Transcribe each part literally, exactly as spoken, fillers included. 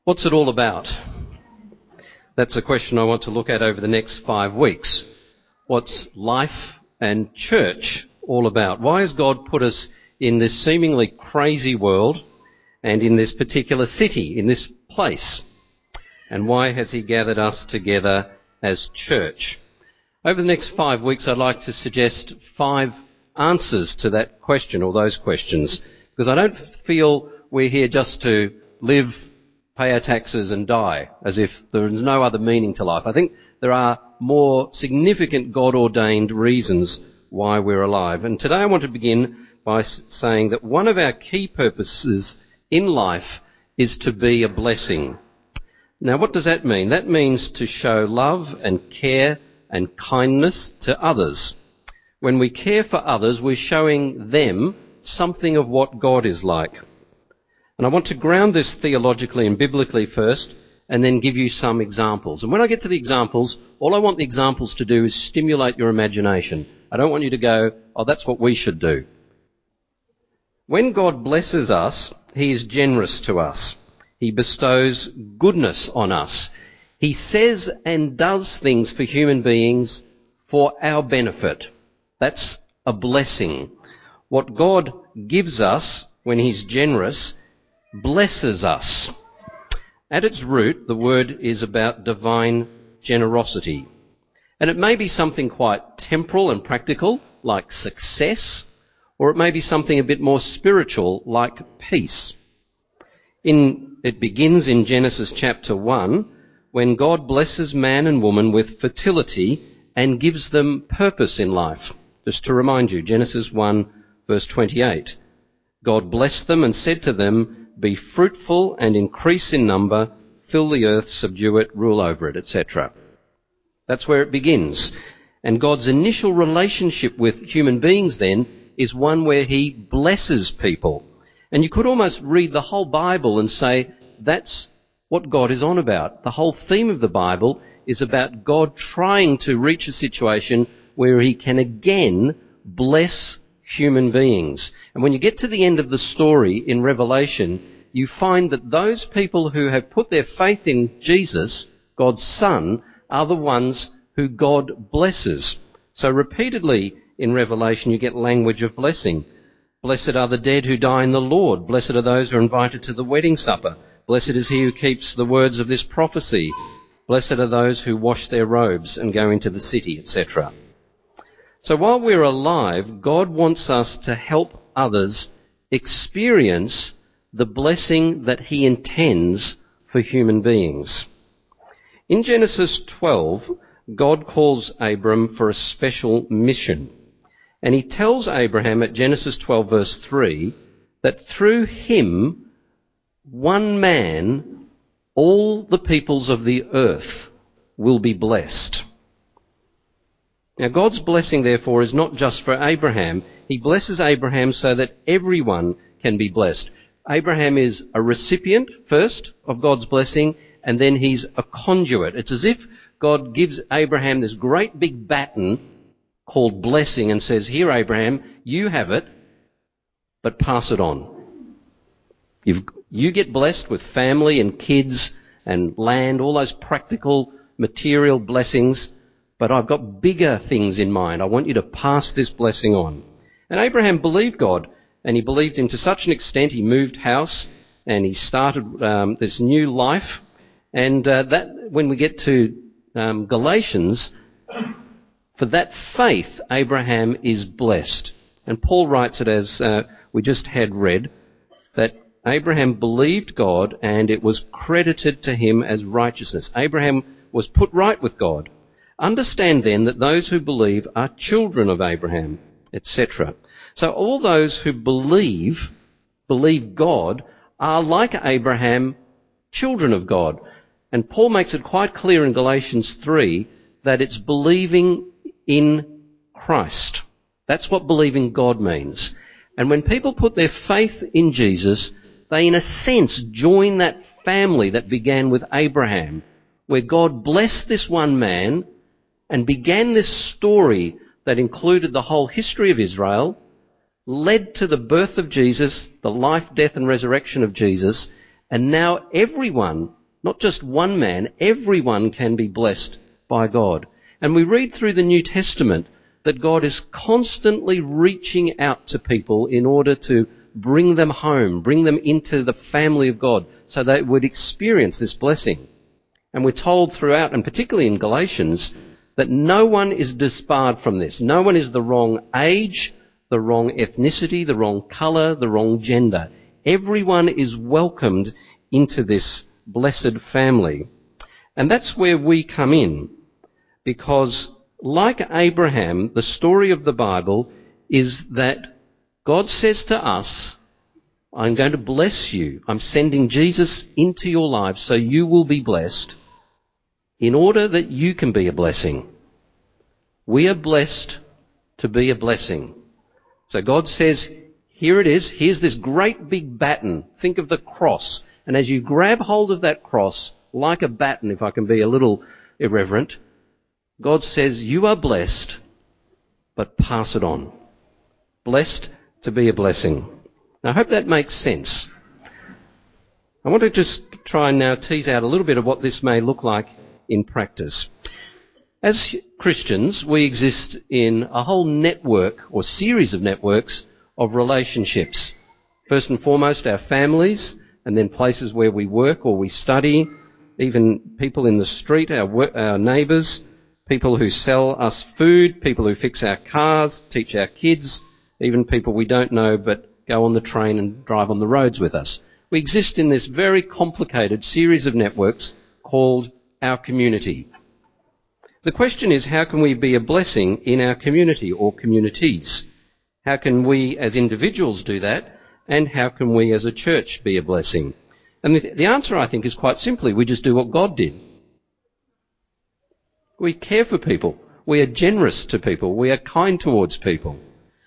What's it all about? That's a question I want to look at over the next five weeks. What's life and church all about? Why has God put us in this seemingly crazy world and in this particular city, in this place? And why has he gathered us together as church? Over the next five weeks, I'd like to suggest five answers to that question or those questions, because I don't feel we're here just to live, pay our taxes and die, as if there is no other meaning to life. I think there are more significant God-ordained reasons why we're alive. And today I want to begin by saying that one of our key purposes in life is to be a blessing. Now, what does that mean? That means to show love and care and kindness to others. When we care for others, we're showing them something of what God is like. And I want to ground this theologically and biblically first, and then give you some examples. And when I get to the examples, all I want the examples to do is stimulate your imagination. I don't want you to go, oh, that's what we should do. When God blesses us, he is generous to us. He bestows goodness on us. He says and does things for human beings for our benefit. That's a blessing. What God gives us when he's generous blesses us. At its root, the word is about divine generosity. And it may be something quite temporal and practical, like success, or it may be something a bit more spiritual, like peace. In, it begins in Genesis chapter one, when God blesses man and woman with fertility and gives them purpose in life. Just to remind you, Genesis one, verse twenty-eight. God blessed them and said to them, be fruitful and increase in number, fill the earth, subdue it, rule over it, et cetera. That's where it begins. And God's initial relationship with human beings then is one where he blesses people. And you could almost read the whole Bible and say that's what God is on about. The whole theme of the Bible is about God trying to reach a situation where he can again bless human beings. And when you get to the end of the story in Revelation, you find that those people who have put their faith in Jesus, God's Son, are the ones who God blesses. So repeatedly in Revelation you get language of blessing. Blessed are the dead who die in the Lord. Blessed are those who are invited to the wedding supper. Blessed is he who keeps the words of this prophecy. Blessed are those who wash their robes and go into the city, et cetera. So while we're alive, God wants us to help others experience the blessing that he intends for human beings. In Genesis twelve, God calls Abram for a special mission. And he tells Abraham at Genesis twelve verse three that through him, one man, all the peoples of the earth will be blessed. Now, God's blessing, therefore, is not just for Abraham. He blesses Abraham so that everyone can be blessed. Abraham is a recipient, first, of God's blessing, and then he's a conduit. It's as if God gives Abraham this great big baton called blessing and says, here, Abraham, you have it, but pass it on. You've, you get blessed with family and kids and land, all those practical, material blessings, but I've got bigger things in mind. I want you to pass this blessing on. And Abraham believed God, and he believed him to such an extent he moved house and he started um, this new life. And uh, that, when we get to um, Galatians, for that faith, Abraham is blessed. And Paul writes it as uh, we just had read, that Abraham believed God and it was credited to him as righteousness. Abraham was put right with God. Understand then that those who believe are children of Abraham, et cetera. So all those who believe, believe God, are like Abraham, children of God. And Paul makes it quite clear in Galatians three that it's believing in Christ. That's what believing God means. And when people put their faith in Jesus, they in a sense join that family that began with Abraham, where God blessed this one man and began this story that included the whole history of Israel, led to the birth of Jesus, the life, death and resurrection of Jesus, And now everyone, not just one man, everyone can be blessed by God. And we read through the New Testament that God is constantly reaching out to people in order to bring them home, bring them into the family of God so they would experience this blessing. And we're told throughout, and particularly in Galatians, that no one is disbarred from this. No one is the wrong age, the wrong ethnicity, the wrong colour, the wrong gender. Everyone is welcomed into this blessed family. And that's where we come in, because like Abraham, the story of the Bible is that God says to us, I'm going to bless you. I'm sending Jesus into your life so you will be blessed in order that you can be a blessing. We are blessed to be a blessing. So God says, here it is. Here's this great big baton. Think of the cross. And as you grab hold of that cross, like a baton, if I can be a little irreverent, God says, you are blessed, but pass it on. Blessed to be a blessing. Now, I hope that makes sense. I want to just try and now tease out a little bit of what this may look like in practice. As Christians, we exist in a whole network or series of networks of relationships. First and foremost, our families, and then places where we work or we study, even people in the street, our, work, our neighbours, people who sell us food, people who fix our cars, teach our kids, even people we don't know but go on the train and drive on the roads with us. We exist in this very complicated series of networks called our community. The question is, how can we be a blessing in our community or communities? How can we as individuals do that? And how can we as a church be a blessing? And the, the answer, I think, is quite simply, we just do what God did. We care for people. We are generous to people. We are kind towards people.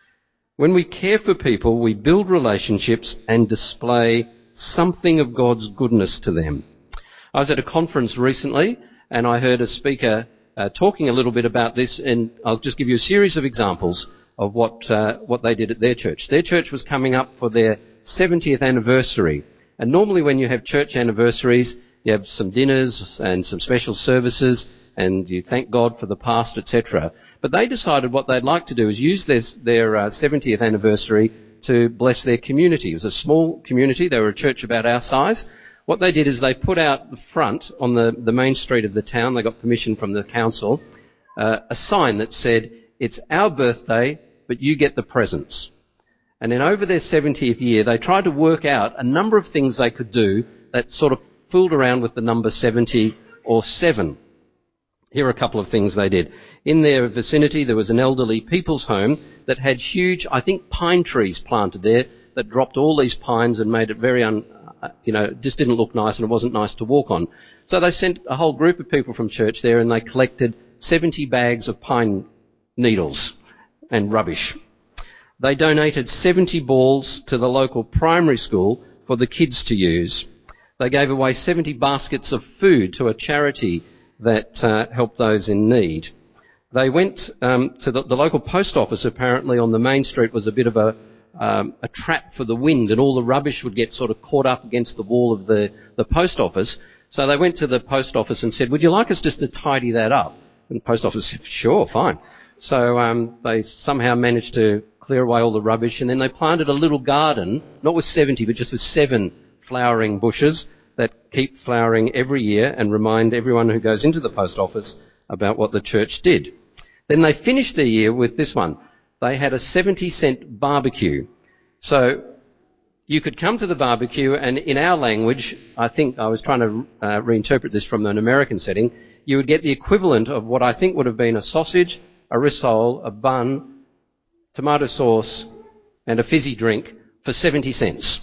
When we care for people, we build relationships and display something of God's goodness to them. I was at a conference recently and I heard a speaker uh, talking a little bit about this, and I'll just give you a series of examples of what uh, what they did at their church. Their church was coming up for their seventieth anniversary. And normally when you have church anniversaries, you have some dinners and some special services, and you thank God for the past, et cetera. But they decided what they'd like to do is use their, their uh, seventieth anniversary to bless their community. It was a small community. They were a church about our size. What they did is they put out the front on the, the main street of the town, they got permission from the council, uh, a sign that said, it's our birthday, but you get the presents. And then over their seventieth year, they tried to work out a number of things they could do that sort of fooled around with the number seventy or seven. Here are a couple of things they did. In their vicinity, there was an elderly people's home that had huge, I think, pine trees planted there that dropped all these pines and made it very, un, you know, just didn't look nice and it wasn't nice to walk on. So they sent a whole group of people from church there and they collected seventy bags of pine needles and rubbish. They donated seventy balls to the local primary school for the kids to use. They gave away seventy baskets of food to a charity that uh, helped those in need. They went um, to the, the local post office. Apparently on the main street was a bit of a, um, a trap for the wind, and all the rubbish would get sort of caught up against the wall of the, the post office. So they went to the post office and said, would you like us just to tidy that up? And the post office said, sure, fine. So um, they somehow managed to clear away all the rubbish, and then they planted a little garden, not with seventy, but just with seven flowering bushes that keep flowering every year and remind everyone who goes into the post office about what the church did. Then they finished their year with this one. They had a seventy cent barbecue. So you could come to the barbecue, and in our language, I think I was trying to uh, reinterpret this from an American setting, you would get the equivalent of what I think would have been a sausage, a rissole, a bun, tomato sauce, and a fizzy drink for seventy cents.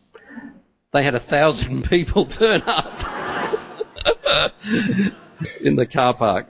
They had a thousand people turn up in the car park.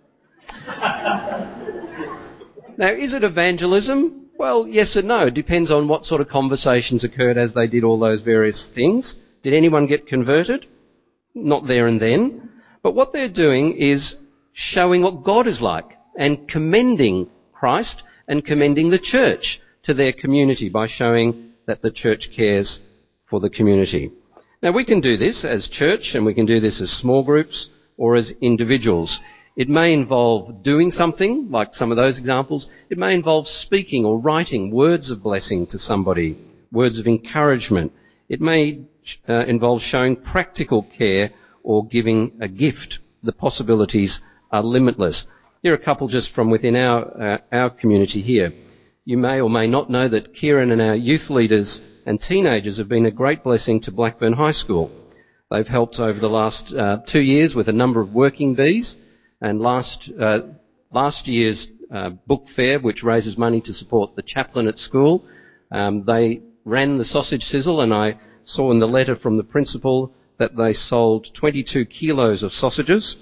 Now, is it evangelism? Well, yes and no. It depends on what sort of conversations occurred as they did all those various things. Did anyone get converted? Not there and then. But what they're doing is showing what God is like and commending Christ and commending the church to their community by showing that the church cares for the community. Now, we can do this as church, and we can do this as small groups or as individuals. It may involve doing something, like some of those examples. It may involve speaking or writing words of blessing to somebody, words of encouragement. It may uh, involve showing practical care or giving a gift. The possibilities are limitless. Here are a couple just from within our, uh, our community here. You may or may not know that Kieran and our youth leaders and teenagers have been a great blessing to Blackburn High School. They've helped over the last uh, two years with a number of working bees, and last uh, last year's uh, book fair, which raises money to support the chaplain at school, um, they ran the sausage sizzle, and I saw in the letter from the principal that they sold twenty-two kilos of sausages.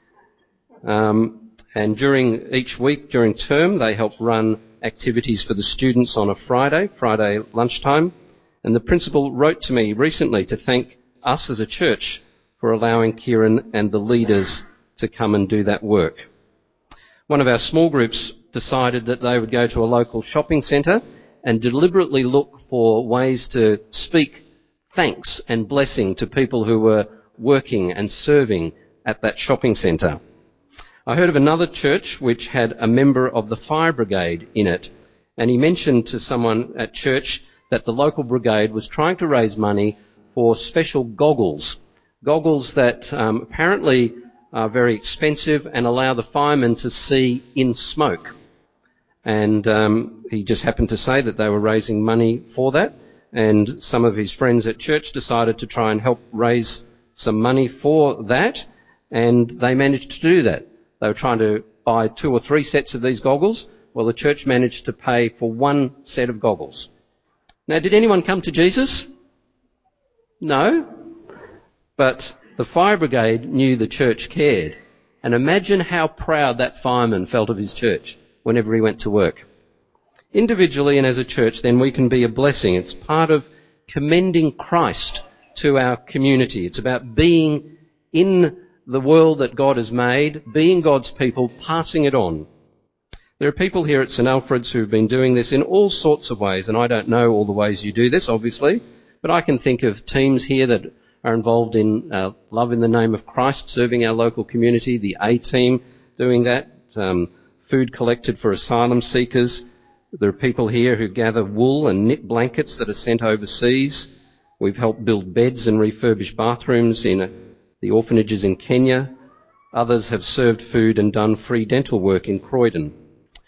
Um, and during each week, during term, they help run activities for the students on a Friday, Friday lunchtime. And the principal wrote to me recently to thank us as a church for allowing Kieran and the leaders to come and do that work. One of our small groups decided that they would go to a local shopping centre and deliberately look for ways to speak thanks and blessing to people who were working and serving at that shopping centre. I heard of another church which had a member of the fire brigade in it, and he mentioned to someone at church that the local brigade was trying to raise money for special goggles, goggles that um, apparently are very expensive and allow the firemen to see in smoke. And um, he just happened to say that they were raising money for that, and some of his friends at church decided to try and help raise some money for that, and they managed to do that. They were trying to buy two or three sets of these goggles. Well, the church managed to pay for one set of goggles. Now, did anyone come to Jesus? No. But the fire brigade knew the church cared. And imagine how proud that fireman felt of his church whenever he went to work. Individually and as a church, then, we can be a blessing. It's part of commending Christ to our community. It's about being in the world that God has made, being God's people, passing it on. There are people here at St Alfred's who've been doing this in all sorts of ways, and I don't know all the ways you do this, obviously, but I can think of teams here that are involved in uh, Love in the Name of Christ, serving our local community, the A-Team doing that, um, food collected for asylum seekers. There are people here who gather wool and knit blankets that are sent overseas. We've helped build beds and refurbish bathrooms in a, the orphanages in Kenya. Others have served food and done free dental work in Croydon.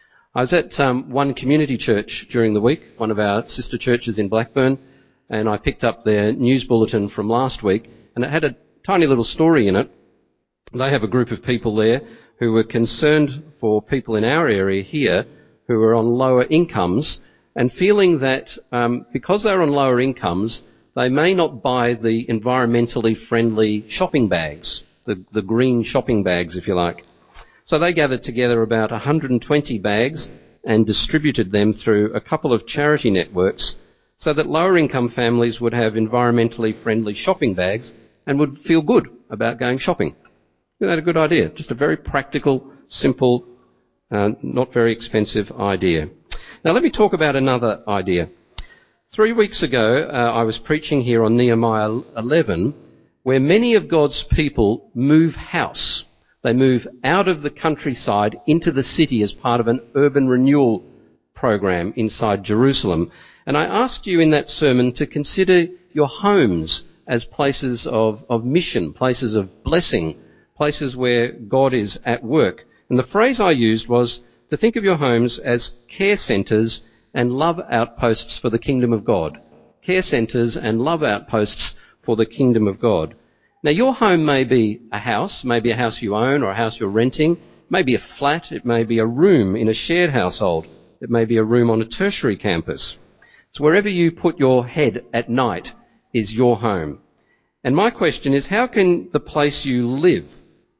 I was at um, one community church during the week, one of our sister churches in Blackburn, and I picked up their news bulletin from last week, and it had a tiny little story in it. They have a group of people there who were concerned for people in our area here who are on lower incomes, and feeling that um, because they're on lower incomes, they may not buy the environmentally friendly shopping bags, the, the green shopping bags, if you like. So they gathered together about one hundred twenty bags and distributed them through a couple of charity networks so that lower income families would have environmentally friendly shopping bags and would feel good about going shopping. Isn't that a good idea? Just a very practical, simple, uh, not very expensive idea. Now let me talk about another idea. Three weeks ago, uh, I was preaching here on Nehemiah eleven, where many of God's people move house. They move out of the countryside into the city as part of an urban renewal program inside Jerusalem. And I asked you in that sermon to consider your homes as places of, of mission, places of blessing, places where God is at work. And the phrase I used was to think of your homes as care centres and love outposts for the kingdom of God. Care centres and love outposts for the kingdom of God. Now, your home may be a house, maybe a house you own or a house you're renting, maybe a flat, it may be a room in a shared household, it may be a room on a tertiary campus. So wherever you put your head at night is your home. And my question is, how can the place you live,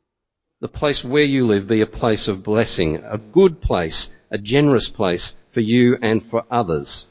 the place where you live, be a place of blessing, a good place, a generous place for you and for others?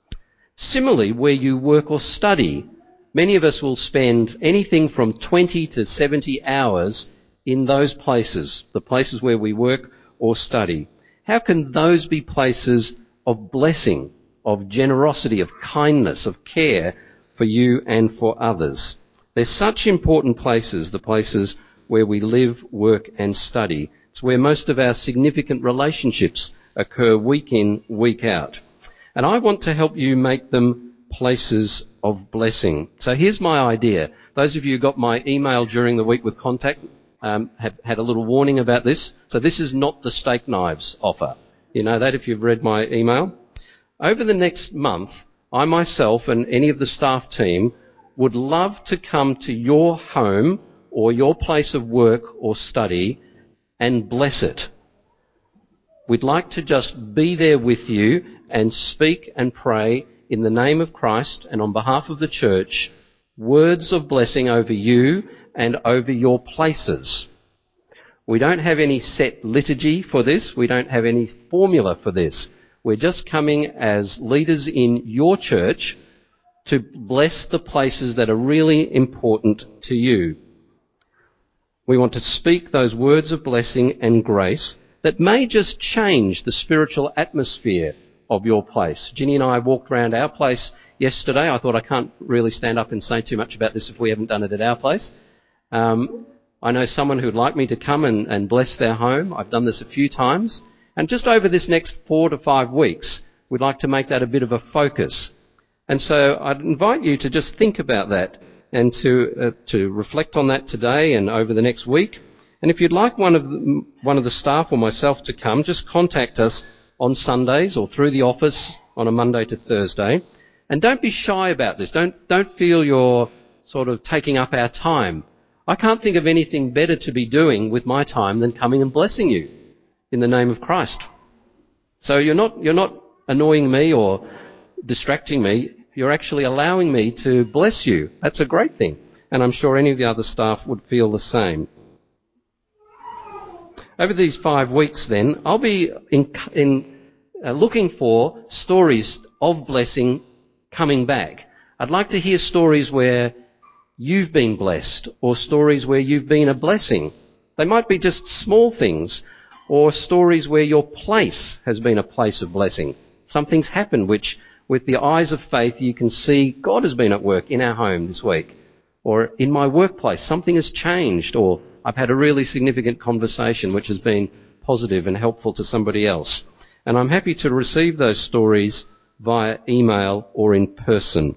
Similarly, where you work or study, many of us will spend anything from twenty to seventy hours in those places, the places where we work or study. How can those be places of blessing, of generosity, of kindness, of care for you and for others? They're such important places, the places where we live, work and study. It's where most of our significant relationships occur week in, week out. And I want to help you make them places of blessing. So here's my idea. Those of you who got my email during the week with contact um, have had a little warning about this. So this is not the steak knives offer. You know that if you've read my email. Over the next month, I myself and any of the staff team would love to come to your home or your place of work or study and bless it. We'd like to just be there with you and speak and pray in the name of Christ and on behalf of the church, words of blessing over you and over your places. We don't have any set liturgy for this. We don't have any formula for this. We're just coming as leaders in your church to bless the places that are really important to you. We want to speak those words of blessing and grace that may just change the spiritual atmosphere of your place. Ginny and I walked around our place yesterday. I thought I can't really stand up and say too much about this if we haven't done it at our place. Um, I know someone who'd like me to come and, and bless their home. I've done this a few times. And just over this next four to five weeks, we'd like to make that a bit of a focus. And so I'd invite you to just think about that and to uh, to reflect on that today and over the next week. And if you'd like one of the, one of the staff or myself to come, just contact us on Sundays or through the office on a Monday to Thursday. And don't be shy about this. Don't don't feel you're sort of taking up our time. I can't think of anything better to be doing with my time than coming and blessing you in the name of Christ. So you're not you're not annoying me or distracting me. You're actually allowing me to bless you. That's a great thing. And I'm sure any of the other staff would feel the same. Over these five weeks then, I'll be in, in uh, looking for stories of blessing coming back. I'd like to hear stories where you've been blessed or stories where you've been a blessing. They might be just small things or stories where your place has been a place of blessing. Something's happened which, with the eyes of faith, you can see God has been at work in our home this week. Or in my workplace, something has changed. Or I've had a really significant conversation which has been positive and helpful to somebody else. And I'm happy to receive those stories via email or in person.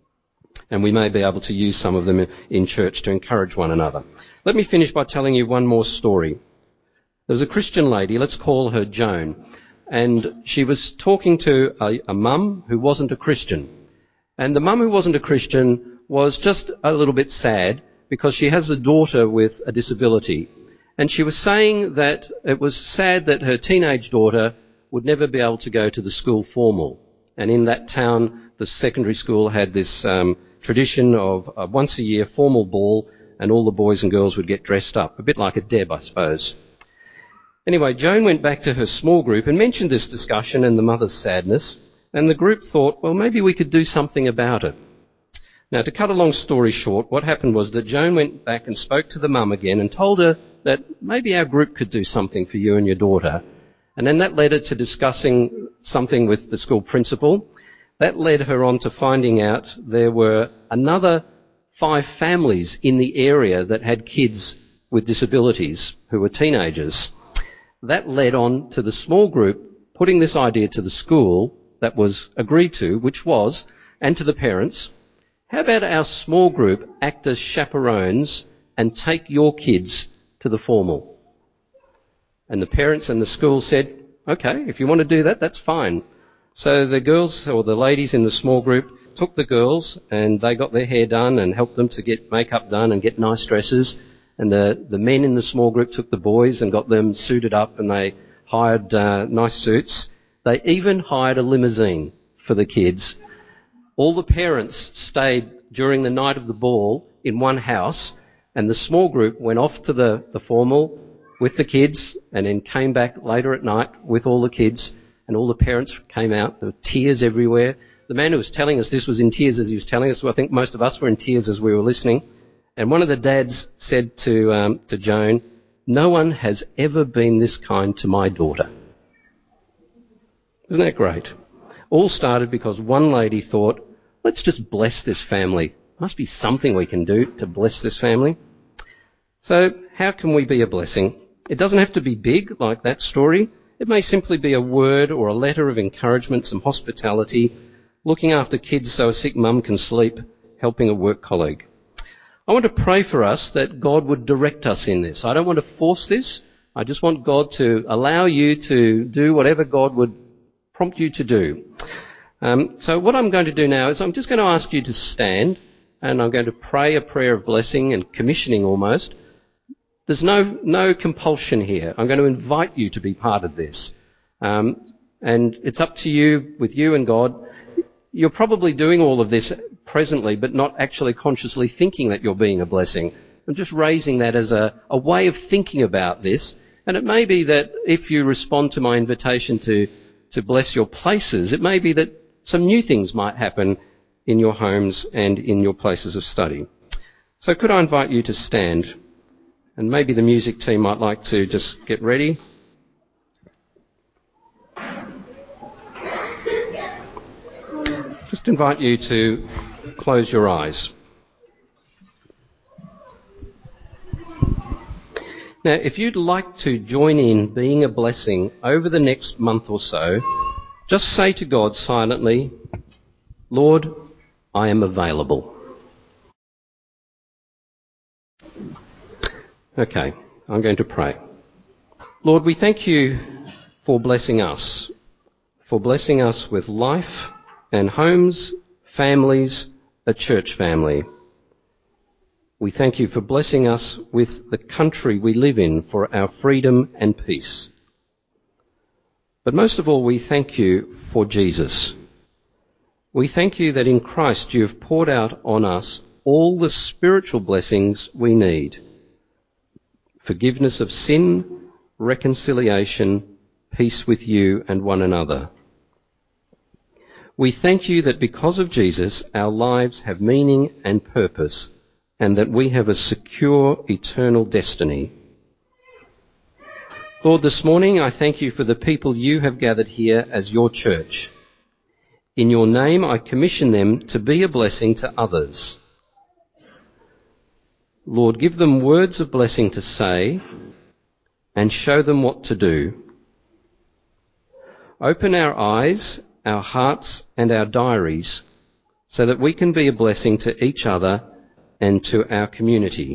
And we may be able to use some of them in church to encourage one another. Let me finish by telling you one more story. There was a Christian lady, let's call her Joan. And she was talking to a, a mum who wasn't a Christian. And the mum who wasn't a Christian was just a little bit sad because she has a daughter with a disability. And she was saying that it was sad that her teenage daughter would never be able to go to the school formal. And in that town, the secondary school had this um, tradition of a once a year formal ball, and all the boys and girls would get dressed up, a bit like a Deb, I suppose. Anyway, Joan went back to her small group and mentioned this discussion and the mother's sadness, and the group thought, well, maybe we could do something about it. Now, to cut a long story short, what happened was that Joan went back and spoke to the mum again and told her that maybe our group could do something for you and your daughter. And then that led her to discussing something with the school principal. That led her on to finding out there were another five families in the area that had kids with disabilities who were teenagers. That led on to the small group putting this idea to the school that was agreed to, which was, and to the parents, how about our small group act as chaperones and take your kids to the formal? And the parents and the school said, okay, if you want to do that, that's fine. So the girls or the ladies in the small group took the girls and they got their hair done and helped them to get makeup done and get nice dresses. And the, the men in the small group took the boys and got them suited up and they hired uh, nice suits. They even hired a limousine for the kids. All the parents stayed during the night of the ball in one house, and the small group went off to the, the formal with the kids and then came back later at night with all the kids, and all the parents came out. There were tears everywhere. The man who was telling us this was in tears as he was telling us. Well, I think most of us were in tears as we were listening. And one of the dads said to um, to Joan, no one has ever been this kind to my daughter. Isn't that great? All started because one lady thought, let's just bless this family must be something we can do to bless this family. So how can we be a blessing? It doesn't have to be big like that story. It may simply be a word or a letter of encouragement, some hospitality, looking after kids so a sick mum can sleep, helping a work colleague. I want to pray for us that God would direct us in this. I don't want to force this. I just want God to allow you to do whatever God would prompt you to do. Um, so what I'm going to do now is I'm just going to ask you to stand, and I'm going to pray a prayer of blessing and commissioning almost. There's no no compulsion here. I'm going to invite you to be part of this. Um, and it's up to you, with you and God. You're probably doing all of this presently, but not actually consciously thinking that you're being a blessing. I'm just raising that as a, a way of thinking about this. And it may be that if you respond to my invitation to, to bless your places, it may be that some new things might happen in your homes and in your places of study. So could I invite you to stand? And maybe the music team might like to just get ready. Just invite you to close your eyes. Now, if you'd like to join in being a blessing over the next month or so, just say to God silently, Lord, I am available. Okay, I'm going to pray. Lord, we thank you for blessing us, for blessing us with life and homes, families, a church family. We thank you for blessing us with the country we live in, for our freedom and peace. But most of all, we thank you for Jesus. We thank you that in Christ you have poured out on us all the spiritual blessings we need. Forgiveness of sin, reconciliation, peace with you and one another. We thank you that because of Jesus, our lives have meaning and purpose, and that we have a secure eternal destiny. Lord, this morning I thank you for the people you have gathered here as your church. In your name I commission them to be a blessing to others. Lord, give them words of blessing to say and show them what to do. Open our eyes, our hearts and our diaries so that we can be a blessing to each other and to our community.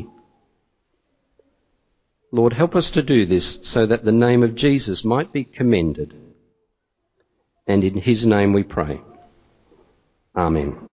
Lord, help us to do this so that the name of Jesus might be commended. And in his name we pray. Amen.